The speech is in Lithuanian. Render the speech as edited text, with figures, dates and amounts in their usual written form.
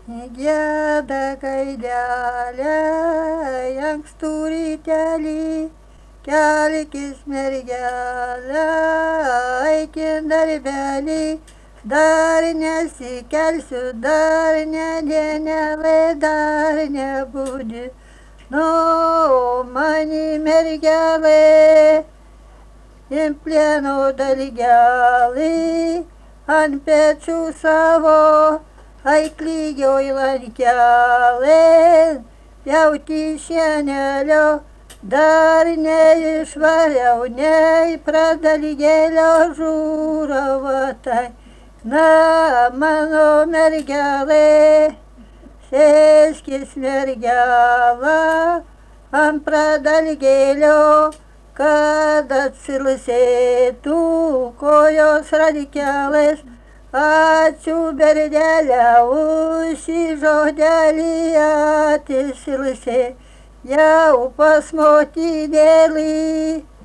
Gieda gaidelė, ankstų rytelį, kelkis mergelė, eikin darbelį, dar nesikelsiu, dar nedienelė, dar nebūdi. Nu, mani mergelė, implėno dalgelį, ant pečių savo, aiklygioj lankelė, pjauti šienelio, dar neišvariau, nei pradalgėlio žūravatai. Na, mano mergelė, sėskis mergelą, ant pradalgėlio, kad atsilsėtų kojos radikelės. Ačiū berdelė už šį žodelį atisilsė, jau pas motinėlį.